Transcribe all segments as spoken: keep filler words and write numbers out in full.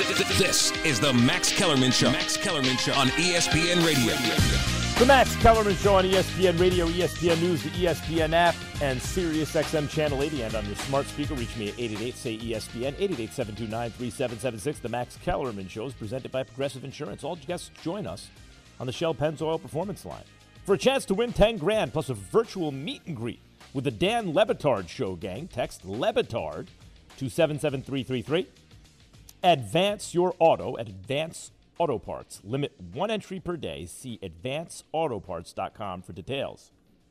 This is the Max Kellerman Show. Max Kellerman Show on E S P N Radio. The Max Kellerman Show on E S P N Radio, E S P N News, the E S P N app, and Sirius X M Channel eighty. And on your smart speaker, reach me at eight eight eight, say E S P N, eight eight eight, seven two nine, three seven seven six. The Max Kellerman Show is presented by Progressive Insurance. All guests join us on the Shell Pennzoil Performance Line for a chance to win ten grand plus a virtual meet and greet with the Dan Le Batard Show gang. Text Le Batard to seven seven three three three. Advance your auto at Advance Auto Parts. Limit one entry per day. See advance auto parts dot com for details.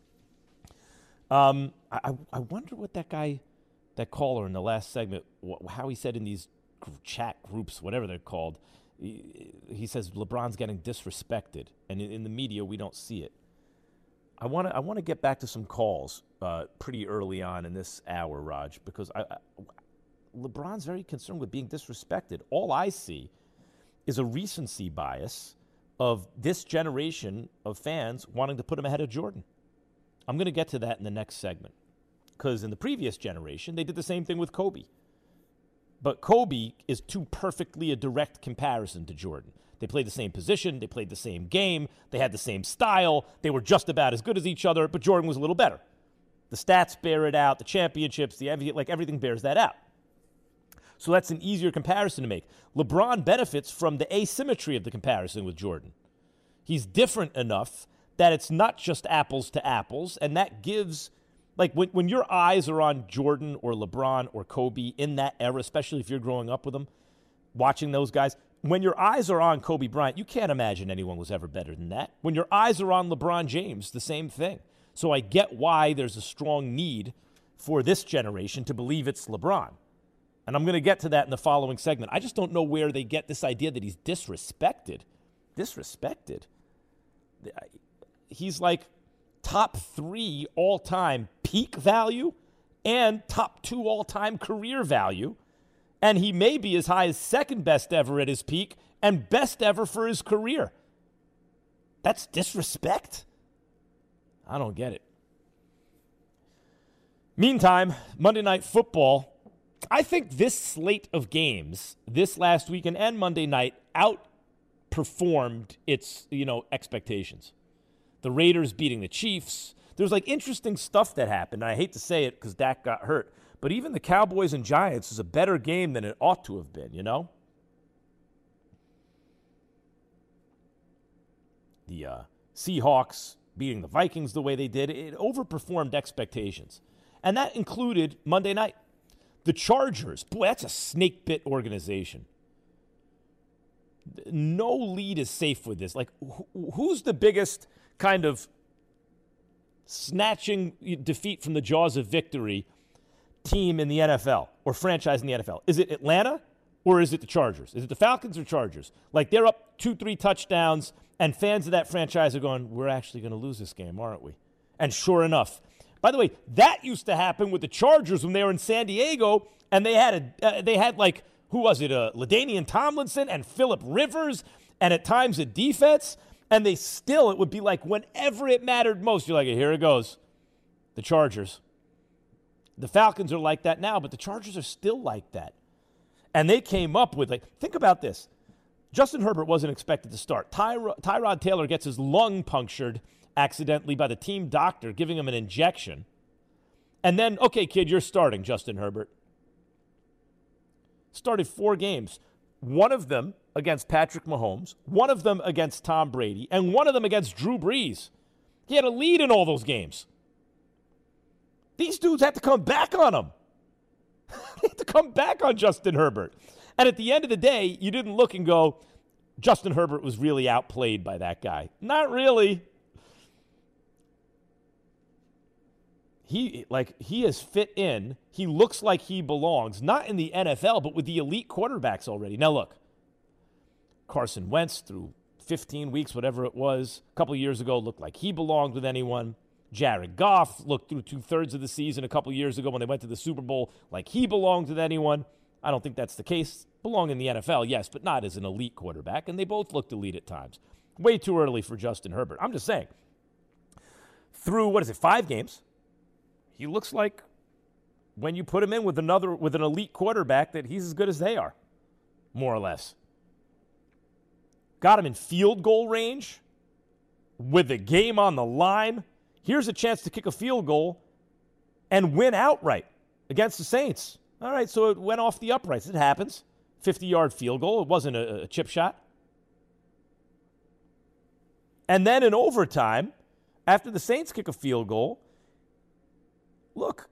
Um, I, I wonder what that guy, that caller in the last segment, wh- how he said in these chat groups, whatever they're called, he, he says LeBron's getting disrespected, and in, in the media we don't see it. I want to I want to get back to some calls uh, pretty early on in this hour, Raj, because I, I, LeBron's very concerned with being disrespected. All I see is a recency bias of this generation of fans wanting to put him ahead of Jordan. I'm going to get to that in the next segment, because in the previous generation, they did the same thing with Kobe. But Kobe is too perfectly a direct comparison to Jordan. They played the same position. They played the same game. They had the same style. They were just about as good as each other, but Jordan was a little better. The stats bear it out. The championships, the like everything bears that out. So that's an easier comparison to make. LeBron benefits from the asymmetry of the comparison with Jordan. He's different enough that it's not just apples to apples, and that gives, like, when, when your eyes are on Jordan or LeBron or Kobe in that era, especially if you're growing up with them, watching those guys, when your eyes are on Kobe Bryant, you can't imagine anyone was ever better than that. When your eyes are on LeBron James, the same thing. So I get why there's a strong need for this generation to believe it's LeBron. And I'm going to get to that in the following segment. I just don't know where they get this idea that he's disrespected. Disrespected? He's like top three all-time peak value and top two all-time career value. And he may be as high as second best ever at his peak and best ever for his career. That's disrespect? I don't get it. Meantime, Monday Night Football, I think this slate of games, this last weekend and Monday night, outperformed its, you know, expectations. The Raiders beating the Chiefs. There's, like, interesting stuff that happened. And I hate to say it because Dak got hurt. But even the Cowboys and Giants is a better game than it ought to have been, you know? The uh, Seahawks beating the Vikings the way they did, it overperformed expectations. And that included Monday night. The Chargers, boy, that's a snake-bit organization. No lead is safe with this. Like, wh- who's the biggest kind of snatching defeat from the jaws of victory team in the N F L or franchise in the N F L? Is it Atlanta or is it the Chargers? Is it the Falcons or Chargers? Like, they're up two, three touchdowns, and fans of that franchise are going, we're actually going to lose this game, aren't we? And sure enough, by the way, that used to happen with the Chargers when they were in San Diego, and they had a uh, they had like, who was it, uh, LaDainian Tomlinson and Phillip Rivers, and at times a defense, and they still, it would be like whenever it mattered most, you're like, here it goes, the Chargers. The Falcons are like that now, but the Chargers are still like that. And they came up with, like, think about this. Justin Herbert wasn't expected to start. Tyro- Tyrod Taylor gets his lung punctured accidentally by the team doctor giving him an injection. And then, okay, kid, you're starting, Justin Herbert. Started four games. One of them against Patrick Mahomes, one of them against Tom Brady, and one of them against Drew Brees. He had a lead in all those games. These dudes had to come back on him. They had to come back on Justin Herbert. And at the end of the day, you didn't look and go, Justin Herbert was really outplayed by that guy. Not really. He like he has fit in. He looks like he belongs, not in the N F L, but with the elite quarterbacks already. Now look, Carson Wentz through fifteen weeks, whatever it was, a couple of years ago, looked like he belonged with anyone. Jared Goff looked through two-thirds of the season a couple of years ago when they went to the Super Bowl like he belonged with anyone. I don't think that's the case. Belong in the N F L, yes, but not as an elite quarterback, and they both looked elite at times. Way too early for Justin Herbert. I'm just saying, through, what is it, five games, he looks like when you put him in with another, with an elite quarterback, that he's as good as they are. more or less. Got him in field goal range with the game on the line. Here's a chance to kick a field goal and win outright against the Saints. All right, so it went off the uprights. It happens. fifty-yard field goal. It wasn't a, a chip shot. And then in overtime, after the Saints kick a field goal, look,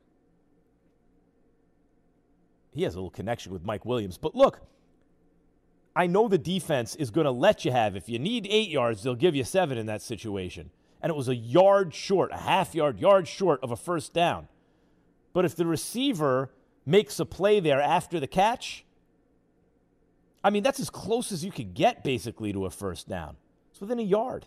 he has a little connection with Mike Williams. But look, I know the defense is going to let you have. If you need eight yards, they'll give you seven in that situation. And it was a yard short, a half yard, yard short of a first down. But if the receiver makes a play there after the catch, I mean, that's as close as you could get, basically, to a first down. It's within a yard.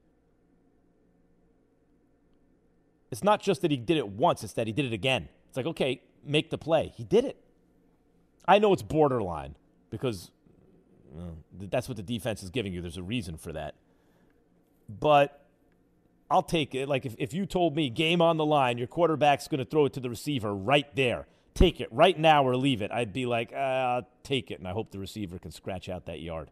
It's not just that he did it once, it's that he did it again. It's like, okay, make the play. He did it. I know it's borderline because well, that's what the defense is giving you. There's a reason for that. But I'll take it. Like, if, if you told me game on the line, your quarterback's going to throw it to the receiver right there, take it right now or leave it, I'd be like, uh, take it, and I hope the receiver can scratch out that yard.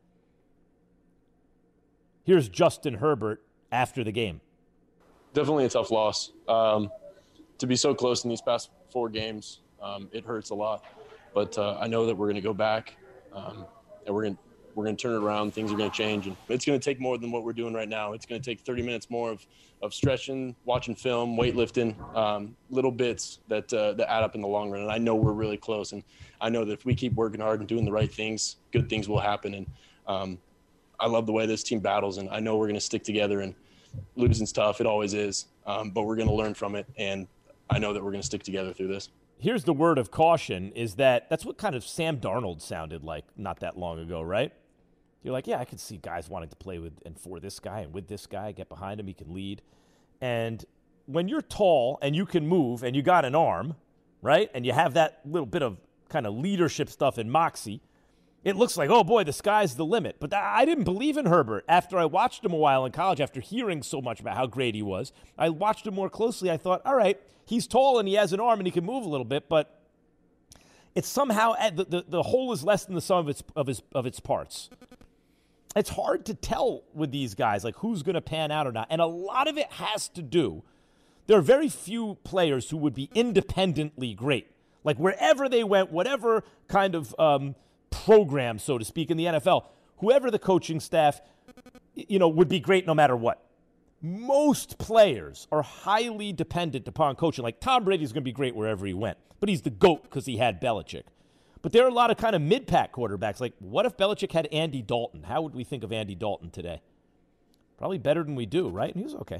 Here's Justin Herbert after the game. Definitely a tough loss. Um, to be so close in these past four games, um, it hurts a lot. But uh, I know that we're going to go back, um, and we're going we're going to turn it around. Things are going to change, and it's going to take more than what we're doing right now. It's going to take thirty minutes more of, of stretching, watching film, weightlifting, um, little bits that uh, that add up in the long run. And I know we're really close, and I know that if we keep working hard and doing the right things, good things will happen. And um, I love the way this team battles, and I know we're going to stick together. And losing's tough. It always is. Um, but we're going to learn from it, and I know that we're going to stick together through this. Here's the word of caution is that that's what kind of Sam Darnold sounded like not that long ago, right? You're like, yeah, I could see guys wanting to play with and for this guy and with this guy, get behind him, he can lead. And when you're tall and you can move and you got an arm, right, and you have that little bit of kind of leadership stuff in moxie, it looks like, oh, boy, the sky's the limit. But I didn't believe in Herbert after I watched him a while in college, after hearing so much about how great he was. I watched him more closely. I thought, all right, he's tall and he has an arm and he can move a little bit, but it's somehow the, the, the whole is less than the sum of its, of, his, of its parts. It's hard to tell with these guys, like who's going to pan out or not. And a lot of it has to do, there are very few players who would be independently great. Like wherever they went, whatever kind of um, program, so to speak, in the N F L, whoever the coaching staff, you know, would be great no matter what. Most players are highly dependent upon coaching. Like Tom Brady's going to be great wherever he went, but he's the GOAT because he had Belichick. But there are a lot of kind of mid-pack quarterbacks. Like, what if Belichick had Andy Dalton? How would we think of Andy Dalton today? Probably better than we do, right? And he was okay.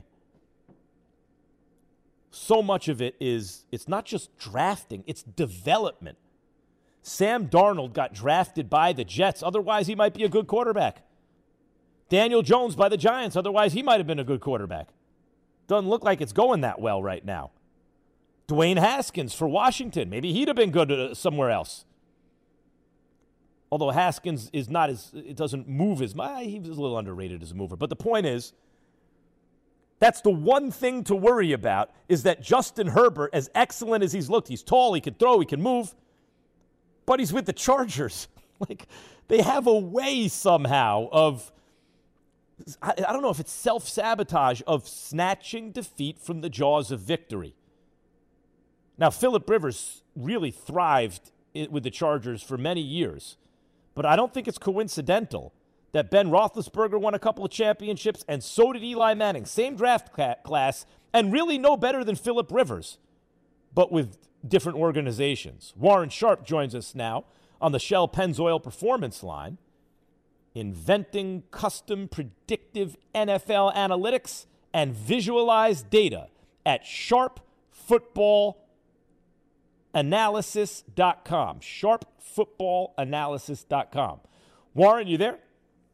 So much of it is, it's not just drafting, it's development. Sam Darnold got drafted by the Jets. Otherwise, he might be a good quarterback. Daniel Jones by the Giants. Otherwise, he might have been a good quarterback. Doesn't look like it's going that well right now. Dwayne Haskins for Washington. Maybe he'd have been good uh, somewhere else. Although Haskins is not as, it doesn't move as much. He was a little underrated as a mover. But the point is, that's the one thing to worry about, is that Justin Herbert, as excellent as he's looked, he's tall, he can throw, he can move, but he's with the Chargers. Like, they have a way somehow of, I, I don't know if it's self-sabotage, of snatching defeat from the jaws of victory. Now, Phillip Rivers really thrived with the Chargers for many years. But I don't think it's coincidental that Ben Roethlisberger won a couple of championships, and so did Eli Manning. Same draft class, and really no better than Phillip Rivers, but with different organizations. Warren Sharp joins us now on the Shell Pennzoil Performance Line, inventing custom predictive N F L analytics and visualized data at Sharp Football Analysis dot com. Sharp Football Analysis dot com. Warren, you there?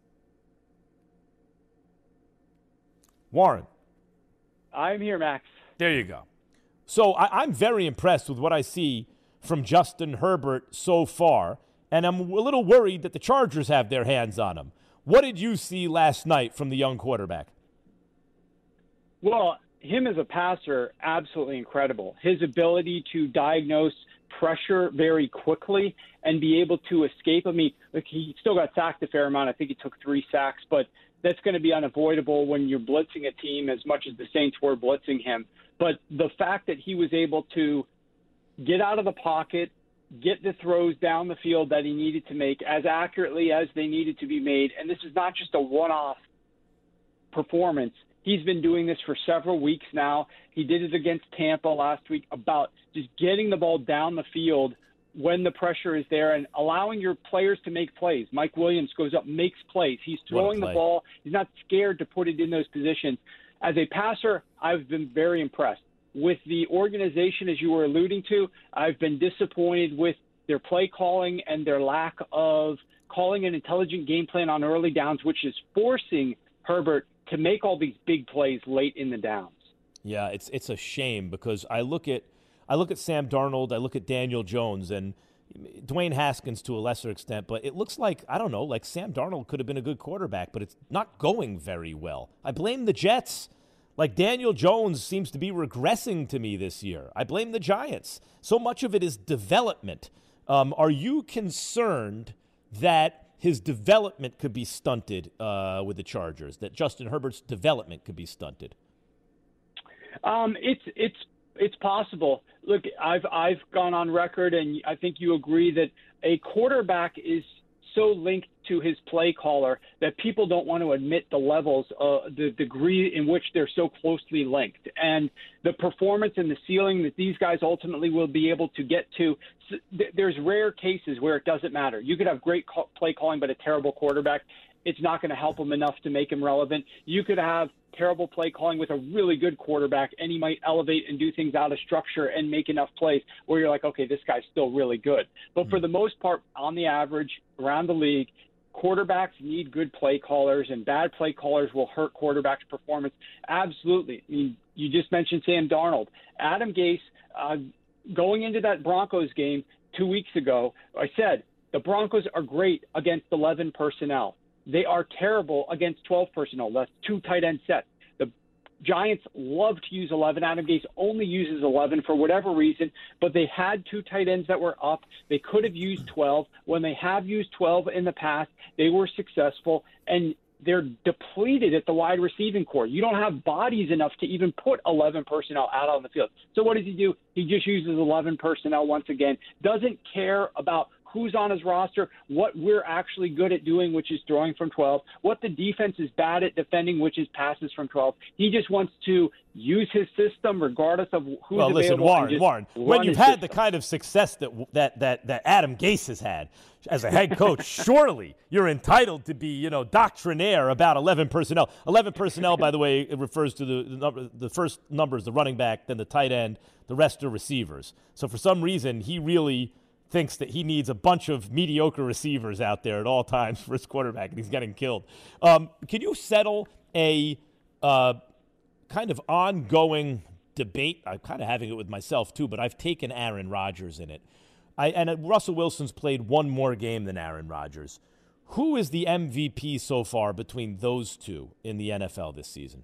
Warren. I'm here, Max. There you go. So I, I'm very impressed with what I see from Justin Herbert so far, and I'm a little worried that the Chargers have their hands on him. What did you see last night from the young quarterback? Well, him as a passer, absolutely incredible. His ability to diagnose pressure very quickly and be able to escape. I mean, look, he still got sacked a fair amount. I think he took three sacks, but that's going to be unavoidable when you're blitzing a team as much as the Saints were blitzing him. But the fact that he was able to get out of the pocket, get the throws down the field that he needed to make as accurately as they needed to be made, and this is not just a one-off performance. He's been doing this for several weeks now. He did it against Tampa last week about just getting the ball down the field when the pressure is there and allowing your players to make plays. Mike Williams goes up, makes plays. He's throwing the ball. He's not scared to put it in those positions. As a passer, I've been very impressed. With the organization, as you were alluding to, I've been disappointed with their play calling and their lack of calling an intelligent game plan on early downs, which is forcing Herbert to make all these big plays late in the downs. Yeah, it's it's a shame because I look at I look at Sam Darnold, I look at Daniel Jones, and Dwayne Haskins to a lesser extent, but it looks like, I don't know, like Sam Darnold could have been a good quarterback, but it's not going very well. I blame the Jets. Like Daniel Jones seems to be regressing to me this year. I blame the Giants. So much of it is development. Um, are you concerned that his development could be stunted uh, with the Chargers, that Justin Herbert's development could be stunted? Um, it's it's it's possible. Look, I've I've gone on record, and I think you agree that a quarterback is so linked to his play caller that people don't want to admit the levels, uh, the degree in which they're so closely linked, and the performance and the ceiling that these guys ultimately will be able to get to. There's rare cases where it doesn't matter. You could have great call, play calling, but a terrible quarterback. It's not going to help him enough to make him relevant. You could have terrible play calling with a really good quarterback, and he might elevate and do things out of structure and make enough plays where you're like, okay, this guy's still really good. But for the most part, on the average, around the league, quarterbacks need good play callers, and bad play callers will hurt quarterbacks' performance. Absolutely. I mean, you just mentioned Sam Darnold. Adam Gase, uh, going into that Broncos game two weeks ago, I said the Broncos are great against eleven personnel. They are terrible against twelve personnel. That's two tight end sets. The Giants love to use eleven. Adam Gase only uses eleven for whatever reason, but they had two tight ends that were up. They could have used twelve. When they have used twelve in the past, they were successful, and they're depleted at the wide receiving core. You don't have bodies enough to even put eleven personnel out on the field. So what does he do? He just uses eleven personnel once again, doesn't care about who's on his roster, what we're actually good at doing, which is throwing from twelve, what the defense is bad at defending, which is passes from twelve. He just wants to use his system regardless of who's well, available. Listen, Warren, Warren, when you've had system. the kind of success that, that, that, that Adam Gase has had as a head coach, surely you're entitled to be, you know, doctrinaire about eleven personnel. eleven personnel, by the way, it refers to the, the, number, the first numbers, the running back, then the tight end, the rest are receivers. So for some reason, he really thinks that he needs a bunch of mediocre receivers out there at all times for his quarterback, and he's getting killed. Um, can you settle a uh, kind of ongoing debate? I'm kind of having it with myself too, but I've taken Aaron Rodgers in it. I, and uh, Russell Wilson's played one more game than Aaron Rodgers. Who is the M V P so far between those two in the N F L this season?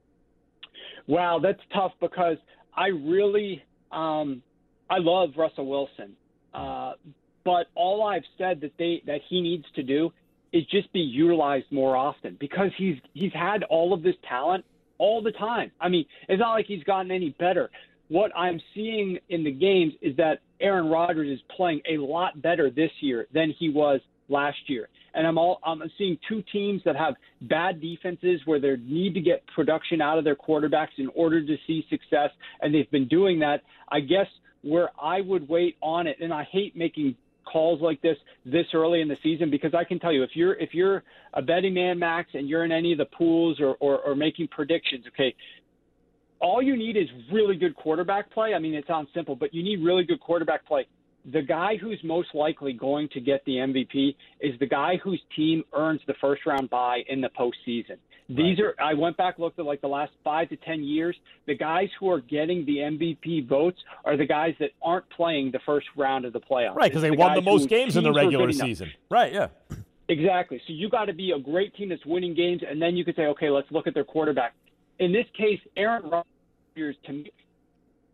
Wow, that's tough because I really um, I love Russell Wilson. Uh, but all I've said that they that he needs to do is just be utilized more often because he's he's had all of this talent all the time. I mean, it's not like he's gotten any better. What I'm seeing in the games is that Aaron Rodgers is playing a lot better this year than he was last year. And I'm all I'm seeing two teams that have bad defenses where they need to get production out of their quarterbacks in order to see success, and they've been doing that. I guess where I would wait on it, and I hate making calls like this this early in the season because I can tell you if you're if you're a betting man, Max, and you're in any of the pools or, or, or making predictions, okay, all you need is really good quarterback play. I mean, it sounds simple, but you need really good quarterback play. The guy who's most likely going to get the M V P is the guy whose team earns the first round bye in the postseason. These are, I went back, looked at like the last five to ten years. The guys who are getting the M V P votes are the guys that aren't playing the first round of the playoffs. Right, because they the won the most games in the regular season. Right, yeah. Exactly. So you got to be a great team that's winning games, and then you could say, okay, let's look at their quarterback. In this case, Aaron Rodgers, to me,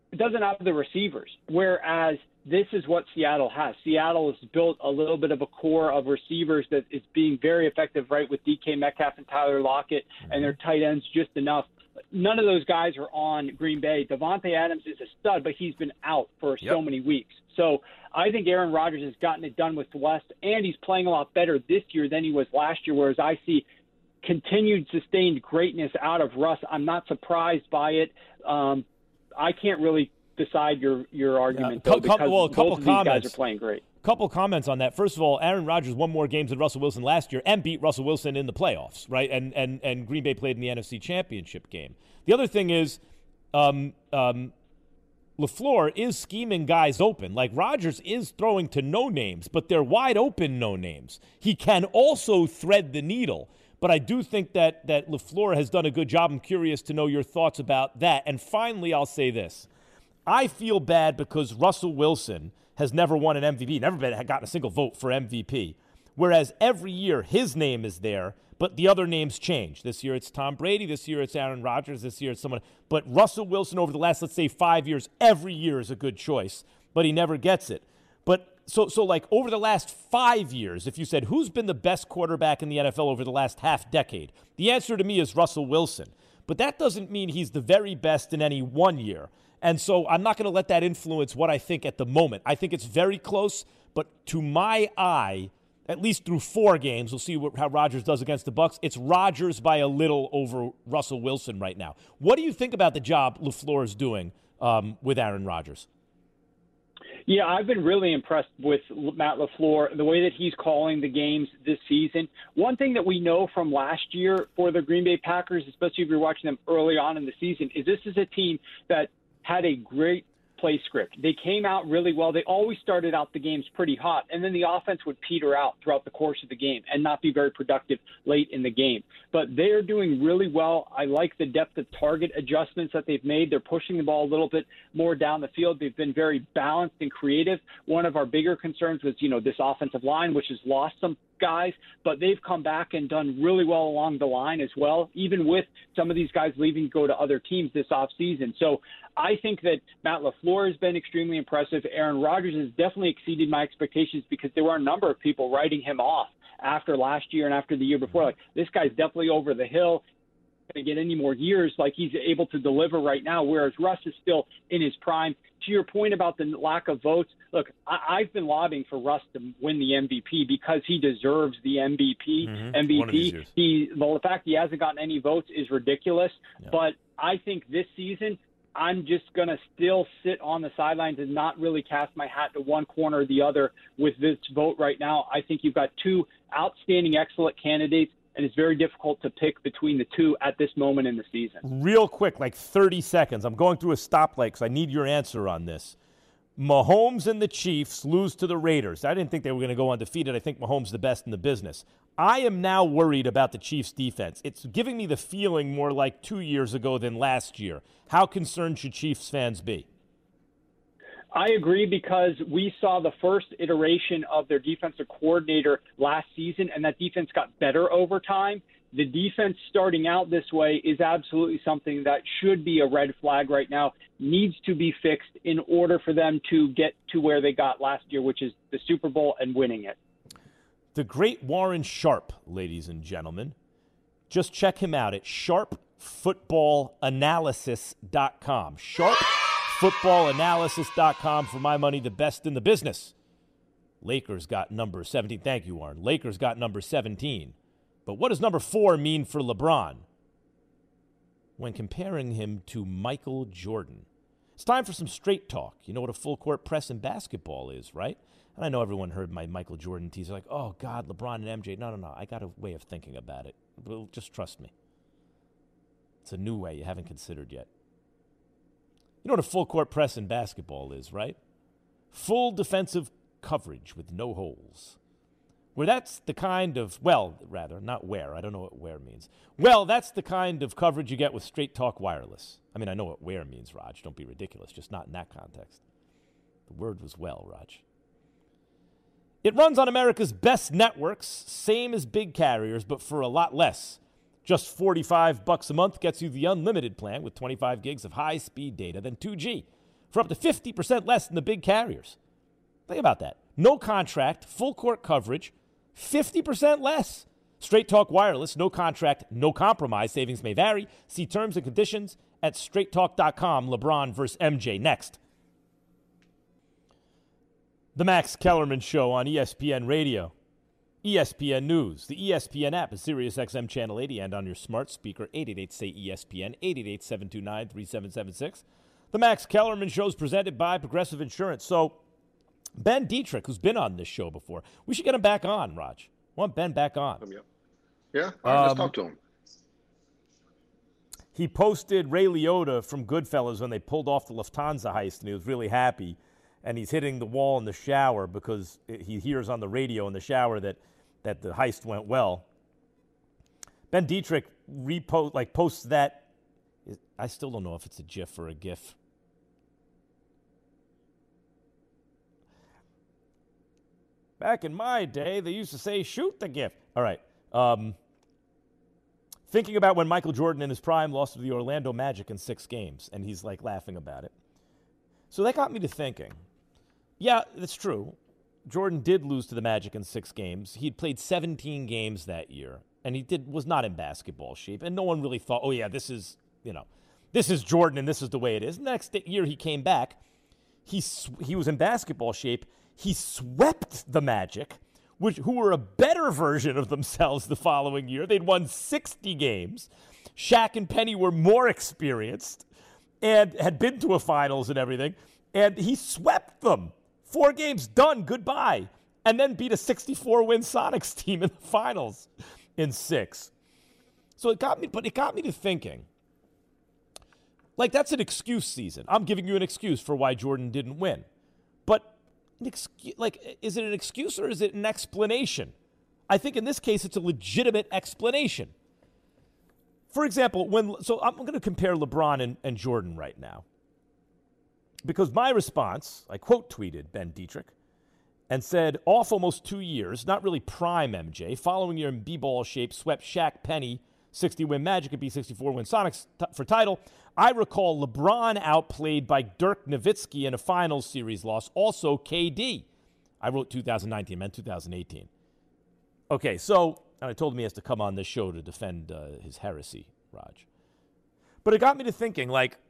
it doesn't have the receivers, whereas this is what Seattle has. Seattle has built a little bit of a core of receivers that is being very effective, right, with D K Metcalf and Tyler Lockett, and their tight ends just enough. None of those guys are on Green Bay. Devontae Adams is a stud, but he's been out for yep. so many weeks. So I think Aaron Rodgers has gotten it done with West, and he's playing a lot better this year than he was last year, whereas I see continued sustained greatness out of Russ. I'm not surprised by it. Um, I can't really decide your your argument, yeah. though, because couple, well, a couple both of comments. these guys are playing great. Couple comments on that. First of all, Aaron Rodgers won more games than Russell Wilson last year and beat Russell Wilson in the playoffs, right? And and and Green Bay played in the N F C Championship game. The other thing is, um, um, LaFleur is scheming guys open. Like, Rodgers is throwing to no names, but they're wide open no names. He can also thread the needle. But I do think that that LaFleur has done a good job. I'm curious to know your thoughts about that. And finally, I'll say this. I feel bad because Russell Wilson has never won an M V P, never been gotten a single vote for M V P. Whereas every year his name is there, but the other names change. This year it's Tom Brady. This year it's Aaron Rodgers. This year it's someone. But Russell Wilson over the last, let's say, five years, every year is a good choice, but he never gets it. But so, so like over the last five years, if you said, who's been the best quarterback in the N F L over the last half decade? The answer to me is Russell Wilson. But that doesn't mean he's the very best in any one year. And so I'm not going to let that influence what I think at the moment. I think it's very close, but to my eye, at least through four games, we'll see what, how Rodgers does against the Bucs. It's Rodgers by a little over Russell Wilson right now. What do you think about the job LaFleur is doing um, with Aaron Rodgers? Yeah, I've been really impressed with Matt LaFleur, the way that he's calling the games this season. One thing that we know from last year for the Green Bay Packers, especially if you're watching them early on in the season, is this is a team that had a great play script. They came out really well. They always started out the games pretty hot, and then the offense would peter out throughout the course of the game and not be very productive late in the game. But they're doing really well. I like the depth of target adjustments that they've made. They're pushing the ball a little bit more down the field. They've been very balanced and creative. One of our bigger concerns was, you know, this offensive line, which has lost some guys, but they've come back and done really well along the line as well, even with some of these guys leaving to go to other teams this offseason. So I think that Matt LaFleur has been extremely impressive. Aaron Rodgers has definitely exceeded my expectations because there were a number of people writing him off after last year and after the year before. Like, this guy's definitely over the hill. Going to get any more years like he's able to deliver right now, whereas Russ is still in his prime. To your point about the lack of votes, look, I- I've been lobbying for Russ to win the M V P because he deserves the M V P. Mm-hmm. M V P. He, well, the fact he hasn't gotten any votes is ridiculous. Yeah. But I think this season, I'm just going to still sit on the sidelines and not really cast my hat to one corner or the other with this vote right now. I think you've got two outstanding, excellent candidates, and it's very difficult to pick between the two at this moment in the season. Real quick, like thirty seconds. I'm going through a stoplight because I need your answer on this. Mahomes and the Chiefs lose to the Raiders. I didn't think they were going to go undefeated. I think Mahomes is the best in the business. I am now worried about the Chiefs' defense. It's giving me the feeling more like two years ago than last year. How concerned should Chiefs fans be? I agree because we saw the first iteration of their defensive coordinator last season, and that defense got better over time. The defense starting out this way is absolutely something that should be a red flag right now, needs to be fixed in order for them to get to where they got last year, which is the Super Bowl and winning it. The great Warren Sharp, ladies and gentlemen. Just check him out at sharp football analysis dot com. sharp football analysis dot com. For my money, the best in the business. Lakers got number seventeen. Thank you, Warren. Lakers got number seventeen. But what does number four mean for LeBron when comparing him to Michael Jordan? It's time for some straight talk. You know what a full court press in basketball is, right? And I know everyone heard my Michael Jordan teaser, like, oh, God, LeBron and M J. No, no, no. I got a way of thinking about it. Well, just trust me. It's a new way you haven't considered yet. You know what a full court press in basketball is, right? Full defensive coverage with no holes. Where that's the kind of, well, rather, not where. I don't know what where means. Well, that's the kind of coverage you get with Straight Talk Wireless. I mean, I know what where means, Raj. Don't be ridiculous. Just not in that context. The word was well, Raj. It runs on America's best networks, same as big carriers, but for a lot less. Just forty-five bucks a month gets you the unlimited plan with twenty-five gigs of high-speed data, then two G. for up to fifty percent less than the big carriers. Think about that. No contract, full court coverage, fifty percent less. Straight Talk Wireless, no contract, no compromise. Savings may vary. See terms and conditions at straight talk dot com. LeBron versus M J next. The Max Kellerman Show on E S P N Radio, E S P N News, the E S P N app is Sirius X M Channel eighty, and on your smart speaker, eight eight eight, say E S P N, eight eight eight, seven two nine, three seven seven six. The Max Kellerman Show is presented by Progressive Insurance. So, Ben Dietrich, who's been on this show before, we should get him back on, Raj. I want Ben back on. Um, yeah, yeah. All right, let's Um, talk to him. He posted Ray Liotta from Goodfellas when they pulled off the Lufthansa heist, and he was really happy. And he's hitting the wall in the shower because he hears on the radio in the shower that, that the heist went well. Ben Dietrich repost like posts that. I still don't know if it's a GIF or a GIF. Back in my day, they used to say, shoot the GIF. All right. Um, thinking about when Michael Jordan in his prime lost to the Orlando Magic in six games, and he's like laughing about it. So that got me to thinking. Yeah, that's true. Jordan did lose to the Magic in six games. He'd played seventeen games that year, and he did was not in basketball shape. And no one really thought, oh, yeah, this is, you know, this is Jordan, and this is the way it is. Next year he came back. He he was in basketball shape. He swept the Magic, which who were a better version of themselves the following year. They'd won sixty games. Shaq and Penny were more experienced and had been to a finals and everything. And he swept them. Four games done, goodbye. And then beat a sixty-four win Sonics team in the finals in six. So it got me, but it got me to thinking. Like, that's an excuse season. I'm giving you an excuse for why Jordan didn't win. But, an excuse, like, is it an excuse or is it an explanation? I think in this case it's a legitimate explanation. For example, when so I'm going to compare LeBron and, and Jordan right now. Because my response, I quote tweeted Ben Dietrich and said, off almost two years, not really prime M J, following year in B-ball shape, swept Shaq, Penny, sixty-win Magic, and B sixty-four win Sonics t- for title. I recall LeBron outplayed by Dirk Nowitzki in a finals series loss, also K D. I wrote two thousand nineteen, meant two thousand eighteen. Okay, so, and I told him he has to come on this show to defend uh, his heresy, Raj. But it got me to thinking, like,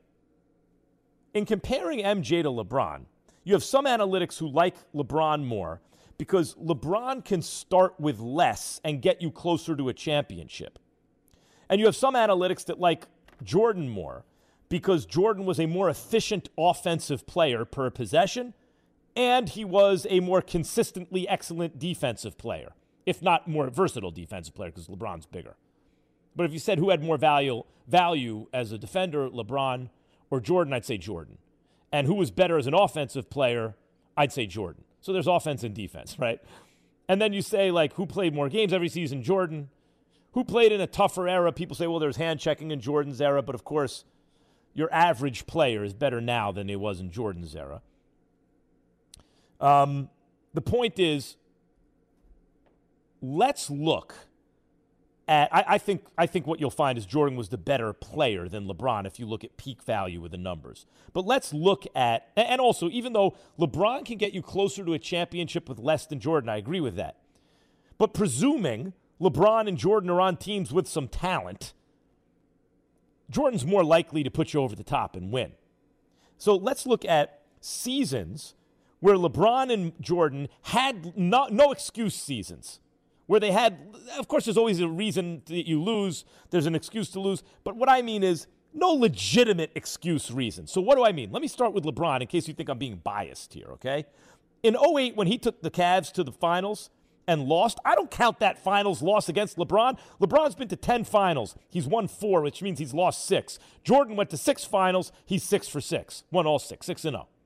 in comparing M J to LeBron, you have some analytics who like LeBron more because LeBron can start with less and get you closer to a championship. And you have some analytics that like Jordan more because Jordan was a more efficient offensive player per possession, and he was a more consistently excellent defensive player, if not more versatile defensive player because LeBron's bigger. But if you said who had more value value as a defender, LeBron or Jordan, I'd say Jordan. And who was better as an offensive player, I'd say Jordan. So there's offense and defense, right? And then you say, like, who played more games every season? Jordan. Who played in a tougher era? People say, well, there's hand-checking in Jordan's era, but of course, your average player is better now than it was in Jordan's era. Um, the point is, let's look at, I, I think I think what you'll find is Jordan was the better player than LeBron if you look at peak value with the numbers. But let's look at, and also, even though LeBron can get you closer to a championship with less than Jordan, I agree with that. But presuming LeBron and Jordan are on teams with some talent, Jordan's more likely to put you over the top and win. So let's look at seasons where LeBron and Jordan had no, no excuse seasons, where they had, of course, there's always a reason that you lose. There's an excuse to lose. But what I mean is no legitimate excuse reason. So what do I mean? Let me start with LeBron in case you think I'm being biased here, okay? In oh eight, when he took the Cavs to the finals and lost, I don't count that finals loss against LeBron. LeBron's been to ten finals. He's won four, which means he's lost six. Jordan went to six finals. He's six for six. Won all six, six and oh.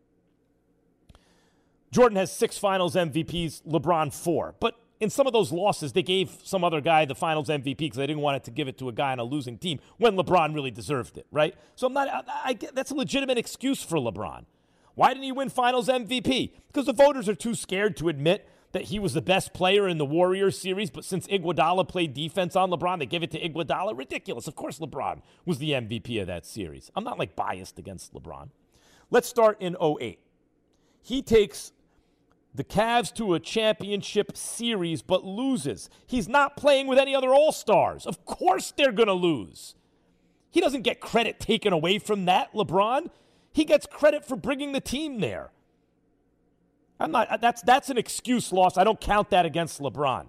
Jordan has six finals M V Ps, LeBron four. But in some of those losses, they gave some other guy the finals M V P because they didn't want it to give it to a guy on a losing team when LeBron really deserved it, right? So I'm not, I, I, that's a legitimate excuse for LeBron. Why didn't he win finals M V P? Because the voters are too scared to admit that he was the best player in the Warriors series, but since Iguodala played defense on LeBron, they give it to Iguodala. Ridiculous. Of course LeBron was the M V P of that series. I'm not, like, biased against LeBron. Let's start in oh eight. He takes the Cavs to a championship series but loses. He's not playing with any other All-Stars. Of course they're going to lose. He doesn't get credit taken away from that, LeBron. He gets credit for bringing the team there. I'm not, that's, that's an excuse loss. I don't count that against LeBron.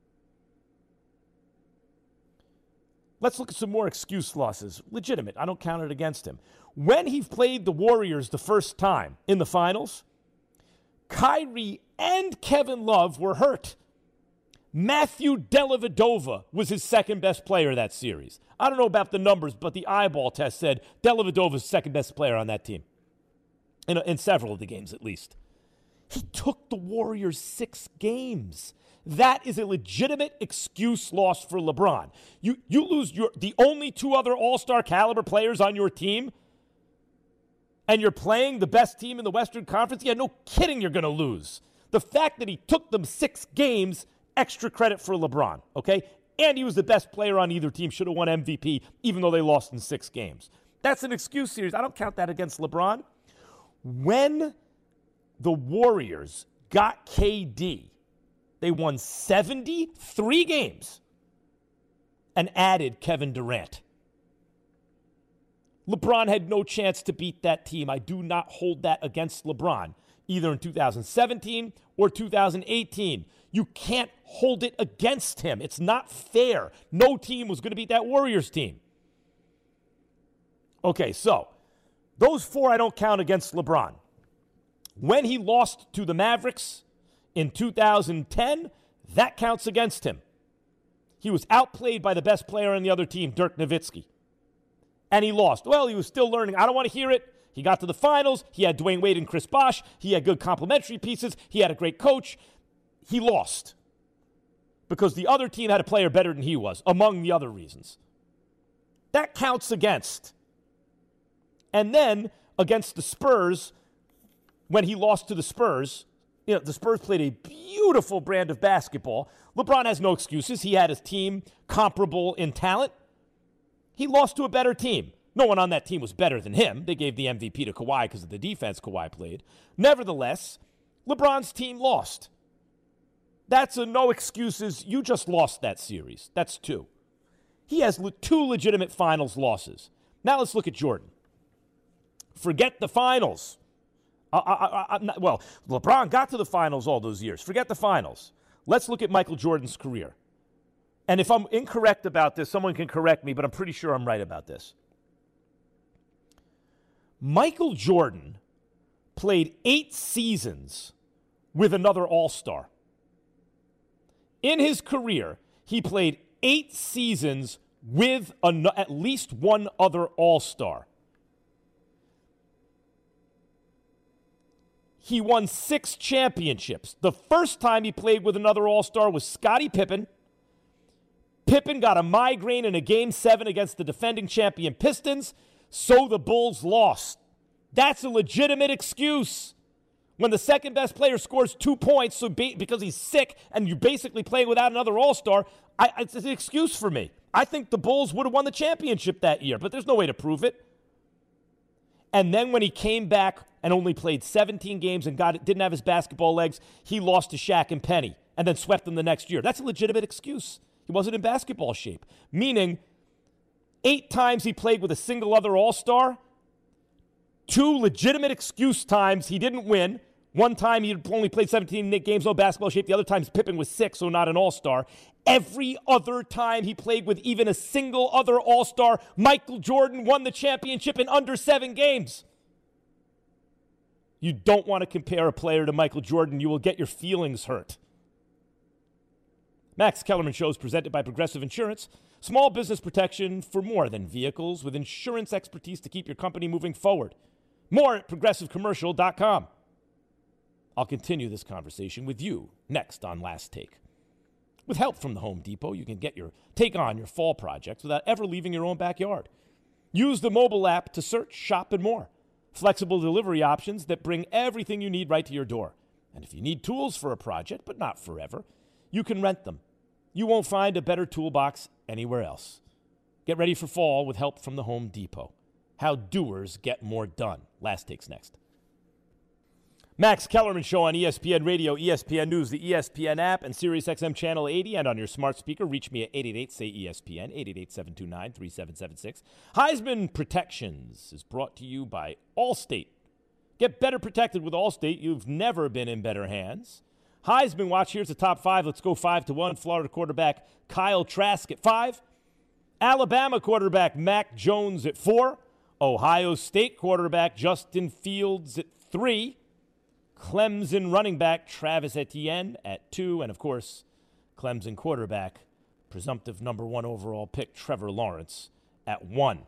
Let's look at some more excuse losses. Legitimate. I don't count it against him. When he played the Warriors the first time in the finals, Kyrie and Kevin Love were hurt. Matthew Dellavedova was his second-best player that series. I don't know about the numbers, but the eyeball test said Dellavedova's second-best player on that team, in, in several of the games at least. He took the Warriors six games. That is a legitimate excuse loss for LeBron. You, you lose your the only two other all-star caliber players on your team, and you're playing the best team in the Western Conference? Yeah, no kidding you're going to lose. The fact that he took them six games, extra credit for LeBron, okay? And he was the best player on either team, should have won M V P, even though they lost in six games. That's an excuse series. I don't count that against LeBron. When the Warriors got K D, they won seventy-three games and added Kevin Durant. LeBron had no chance to beat that team. I do not hold that against LeBron, either in two thousand seventeen or two thousand eighteen. You can't hold it against him. It's not fair. No team was going to beat that Warriors team. Okay, so those four I don't count against LeBron. When he lost to the Mavericks in two thousand ten, that counts against him. He was outplayed by the best player on the other team, Dirk Nowitzki. And he lost. Well, he was still learning. I don't want to hear it. He got to the finals. He had Dwayne Wade and Chris Bosh. He had good complementary pieces. He had a great coach. He lost because the other team had a player better than he was, among the other reasons. That counts against. And then against the Spurs, when he lost to the Spurs, you know, the Spurs played a beautiful brand of basketball. LeBron has no excuses. He had his team comparable in talent. He lost to a better team. No one on that team was better than him. They gave the M V P to Kawhi because of the defense Kawhi played. Nevertheless, LeBron's team lost. That's a no excuses. You just lost that series. That's two. He has le- two legitimate finals losses. Now let's look at Jordan. Forget the finals. I, I, I, not, well, LeBron got to the finals all those years. Forget the finals. Let's look at Michael Jordan's career. And if I'm incorrect about this, someone can correct me, but I'm pretty sure I'm right about this. Michael Jordan played eight seasons with another All-Star. In his career, he played eight seasons with an, at least one other All-Star. He won six championships. The first time he played with another All-Star was Scottie Pippen. Pippen got a migraine in a Game seven against the defending champion Pistons, so the Bulls lost. That's a legitimate excuse. When the second-best player scores two points so ba- because he's sick and you're basically playing without another All-Star, I, it's an excuse for me. I think the Bulls would have won the championship that year, but there's no way to prove it. And then when he came back and only played seventeen games and got didn't have his basketball legs, he lost to Shaq and Penny and then swept them the next year. That's a legitimate excuse. He wasn't in basketball shape. Meaning, eight times he played with a single other All-Star, two legitimate excuse times he didn't win. One time he only played seventeen games, no basketball shape. The other time Pippen was sick, so not an All-Star. Every other time he played with even a single other All-Star, Michael Jordan won the championship in under seven games. You don't want to compare a player to Michael Jordan. You will get your feelings hurt. Max Kellerman Show is presented by Progressive Insurance. Small business protection for more than vehicles with insurance expertise to keep your company moving forward. More at progressive commercial dot com. I'll continue this conversation with you next on Last Take. With help from the Home Depot, you can get your take on your fall projects without ever leaving your own backyard. Use the mobile app to search, shop, and more. Flexible delivery options that bring everything you need right to your door. And if you need tools for a project, but not forever, you can rent them. You won't find a better toolbox anywhere else. Get ready for fall with help from the Home Depot. how doers get more done. Last Takes next. Max Kellerman Show on E S P N Radio, E S P N News, the E S P N app, and SiriusXM Channel eighty, and on your smart speaker. Reach me at eight eight eight, S A Y, E S P N, eight eight eight, seven two nine, three seven seven six. Heisman Protections is brought to you by Allstate. Get better protected with Allstate. You've never been in better hands. Heisman Watch, here's the top five. Let's go five to one. Florida quarterback Kyle Trask at five. Alabama quarterback Mac Jones at four. Ohio State quarterback Justin Fields at three. Clemson running back Travis Etienne at two. And, of course, Clemson quarterback, presumptive number one overall pick Trevor Lawrence at one.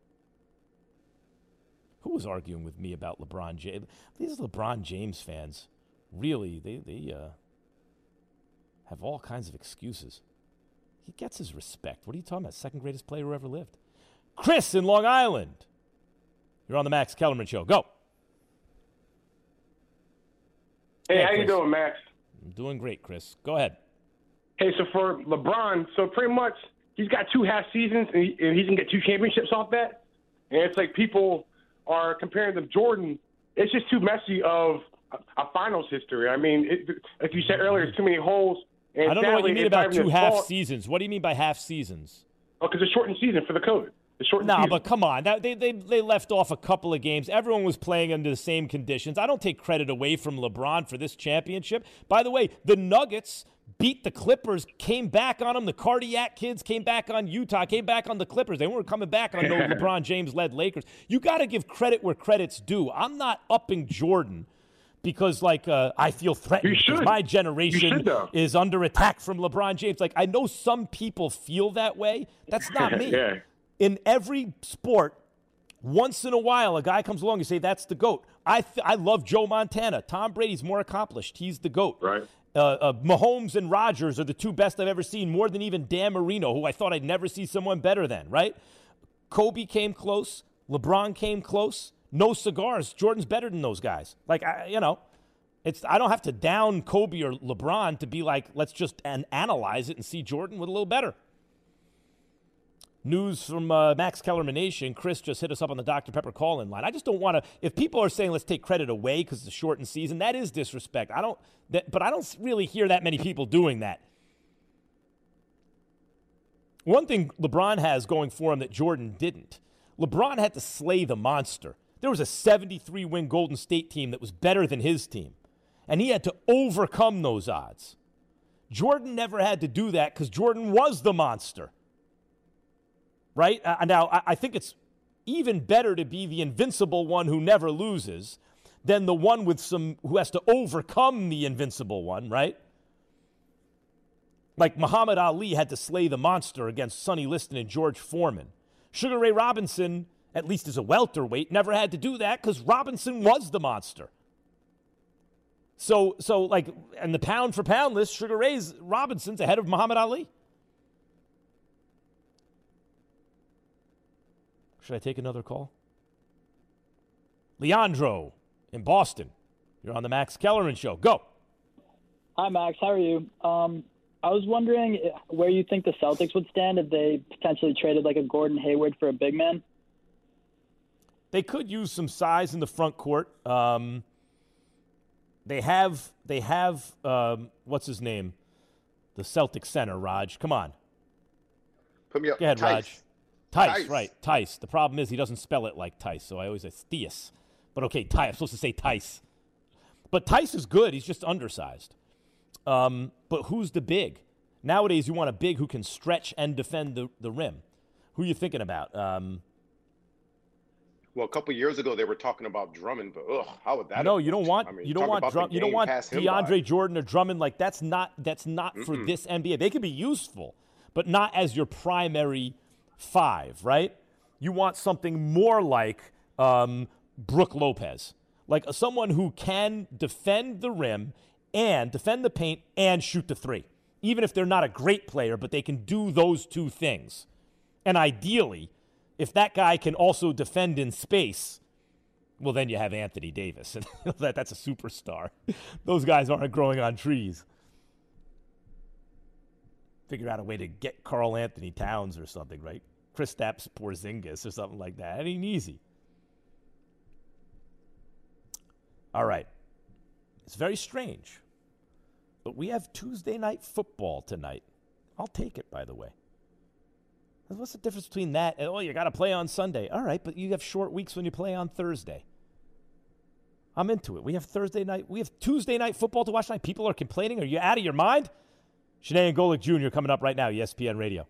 Who was arguing with me about LeBron James? These LeBron James fans, really, they, they uh, have all kinds of excuses. He gets his respect. What are you talking about? Second greatest player who ever lived. Chris in Long Island. You're on the Max Kellerman Show. Go. Hey, Yeah, how you Chris. doing, Max? I'm doing great, Chris. Go ahead. Hey, so for LeBron, so pretty much he's got two half seasons, and he, and he can get two championships off that. And it's like people are comparing them to Jordan. It's just too messy of a, a finals history. I mean, it, like you said earlier, it's too many holes. And I don't know what you sadly, mean it's not about even two his half fault. seasons. What do you mean by half seasons? Oh, because it's shortened season for the COVID. The shortened No, season. but come on. That, they, they, they left off a couple of games. Everyone was playing under the same conditions. I don't take credit away from LeBron for this championship. By the way, the Nuggets beat the Clippers, came back on them. The Cardiac kids came back on Utah, came back on the Clippers. They weren't coming back on no LeBron James-led Lakers. You got to give credit where credit's due. I'm not upping Jordan because, like, uh, I feel threatened You should. because my You generation should, though. is under attack from LeBron James. Like, I know some people feel that way. That's not me. Yeah. In every sport, once in a while, a guy comes along and say, that's the GOAT. I th- I love Joe Montana. Tom Brady's more accomplished. He's the GOAT. Right. Uh, uh, Mahomes and Rodgers are the two best I've ever seen, more than even Dan Marino, who I thought I'd never see someone better than, right? Kobe came close. LeBron came close. No cigars. Jordan's better than those guys. Like, I, you know, it's I don't have to down Kobe or LeBron to be like, let's just an- analyze it and see Jordan with a little better. News from uh, Max Kellerman Nation. Chris just hit us up on the Doctor Pepper call-in line. I just don't want to – if people are saying let's take credit away because it's a shortened season, that is disrespect. I don't that, – but I don't really hear that many people doing that. One thing LeBron has going for him that Jordan didn't. LeBron had to slay the monster. There was a seventy-three win Golden State team that was better than his team, and he had to overcome those odds. Jordan never had to do that because Jordan was the monster. Right? Uh, now, I, I think it's even better to be the invincible one who never loses than the one with some who has to overcome the invincible one, right? Like Muhammad Ali had to slay the monster against Sonny Liston and George Foreman. Sugar Ray Robinson, at least as a welterweight, never had to do that because Robinson was the monster. So, so like, and the pound for pound list, Sugar Ray's Robinson's ahead of Muhammad Ali. Should I take another call? Leandro in Boston. You're on the Max Kellerman Show. Go. Hi, Max. How are you? Um, I was wondering where you think the Celtics would stand if they potentially traded like a Gordon Hayward for a big man. They could use some size in the front court. Um, they have, they have, um, what's his name? The Celtic center, Raj. Come on. Put me up. Go ahead, Tice. Raj. Tice, Tice. right. Tice. The problem is he doesn't spell it like Tice, so I always say Theus. But okay, Tice. I'm supposed to say Tice. But Tice is good. He's just undersized. Um, but who's the big? Nowadays, you want a big who can stretch and defend the, the rim. Who are you thinking about? Um, Well, a couple years ago they were talking about Drummond, but ugh, how would that? no, have you don't worked? want I mean, you don't talk want about the Drum, you don't game want passed him DeAndre by. Jordan or Drummond. Like that's not that's not for Mm-mm. this N B A. They could be useful, but not as your primary five, right? You want something more like um, Brook Lopez, like someone who can defend the rim and defend the paint and shoot the three, even if they're not a great player, but they can do those two things. And ideally, if that guy can also defend in space, well, then you have Anthony Davis, and that, that's a superstar. Those guys aren't growing on trees. Figure out a way to get Karl Anthony Towns or something, right? Kristaps Porzingis or something like that. It ain't easy. All right. It's very strange. But we have Tuesday night football tonight. I'll take it, by the way. What's the difference between that and, oh, you got to play on Sunday? All right, but you have short weeks when you play on Thursday. I'm into it. We have Thursday night. We have Tuesday night football to watch tonight. People are complaining. Are you out of your mind? Shanae Golick Junior coming up right now, E S P N Radio.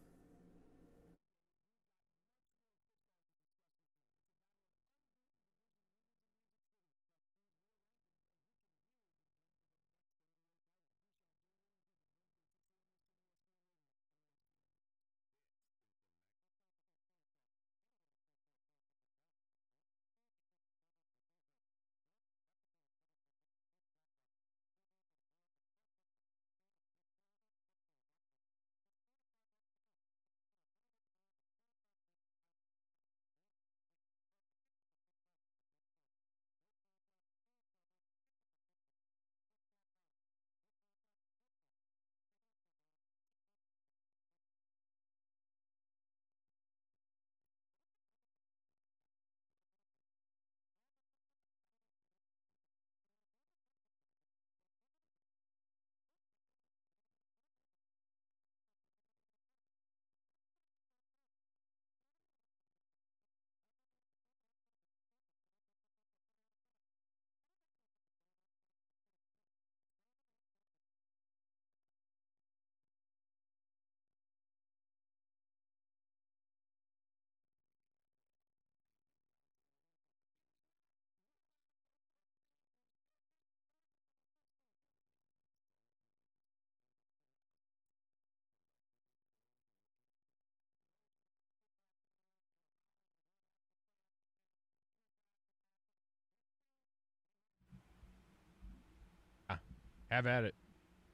Have at it.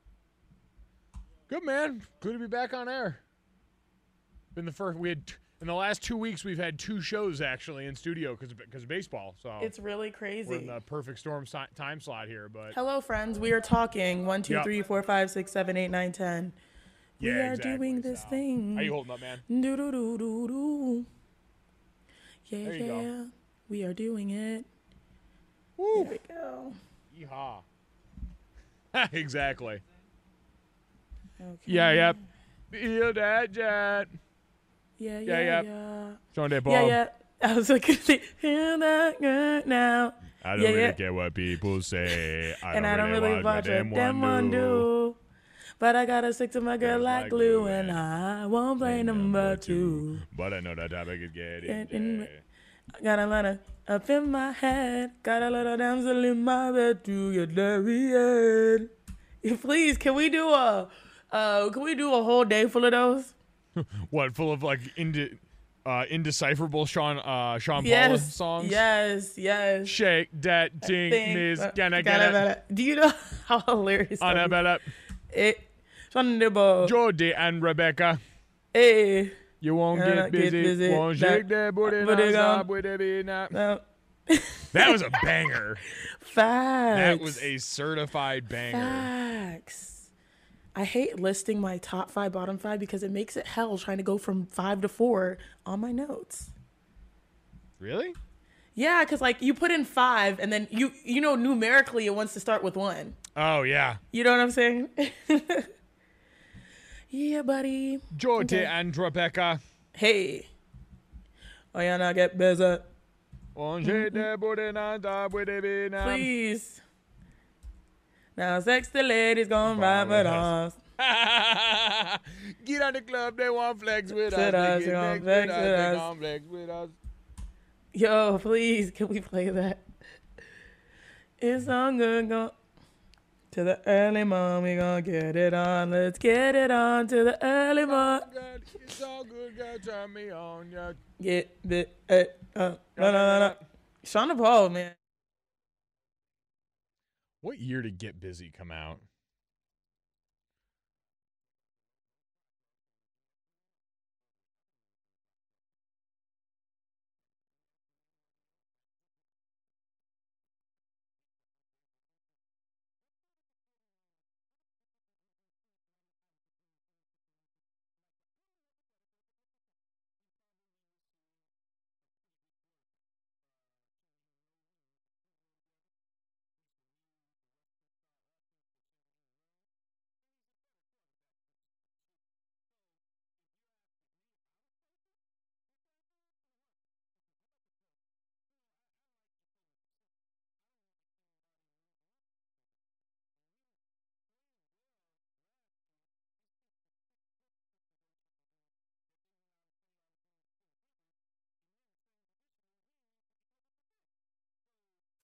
Good, man. Good to be back on air. Been the first. We had t- in the last two weeks we've had two shows actually in studio because because of baseball. So it's really crazy. We're in the perfect storm si- time slot here. But hello, friends. We are talking one, two, yep. three, four, five, six, seven, eight, nine, ten. Yeah, we are exactly. doing this so. thing. How you holding up, man? Do do do do do. Yeah, there you yeah. Go. We are doing it. Woo. There we go. Yeehaw. Exactly. Okay. Yeah, yeah. Feel that jet. Yeah, yeah, yeah. yeah. yeah. Sean Day Yeah, yeah. I was like, feel that good now. I don't yeah, really yeah. care what people say. I and don't I don't really, really watch what them, them one do. do. But I gotta stick to my girl Just like, like glue, glue, and I won't play number two. But I know that topic is getting in, I got a lot of up in my head. Got a little damsel in my bed to get married. Please, can we do a, uh, can we do a whole day full of those? What, full of like indi- uh, indecipherable Sean uh, Sean yes, Paul songs? Yes, yes. Shake that thing, miss. Uh, Gonna get it. Do you know how hilarious that Annabella. It. Sean Nibble. Jody and Rebecca. Hey. You won't get busy. get busy. Won't that, shake that booty non-stop with it be not. No. That was a banger. Facts. That was a certified banger. Facts. I hate listing my top five, bottom five because it makes it hell trying to go from five to four on my notes. Really? Yeah, because like you put in five and then you you know numerically it wants to start with one. Oh yeah. You know what I'm saying? Yeah, buddy. Jody okay. and Rebecca. Hey. Oh, yeah, now get busy. Won't shake that booty non-stop with it be not. Please. Now sexy ladies gonna ride with us. Get on the club, they want flex with us. Us, They get gonna flex flex with us. with They us. gonna flex with us. Yo, please, can we play that? It's all good, go to the early morning, we gonna get it on. Let's get it on to the early morning. It's all good, girl, turn me on. Yeah. Get it, uh, uh, no, no, no, no. Sean Paul, man. What year did Get Busy come out?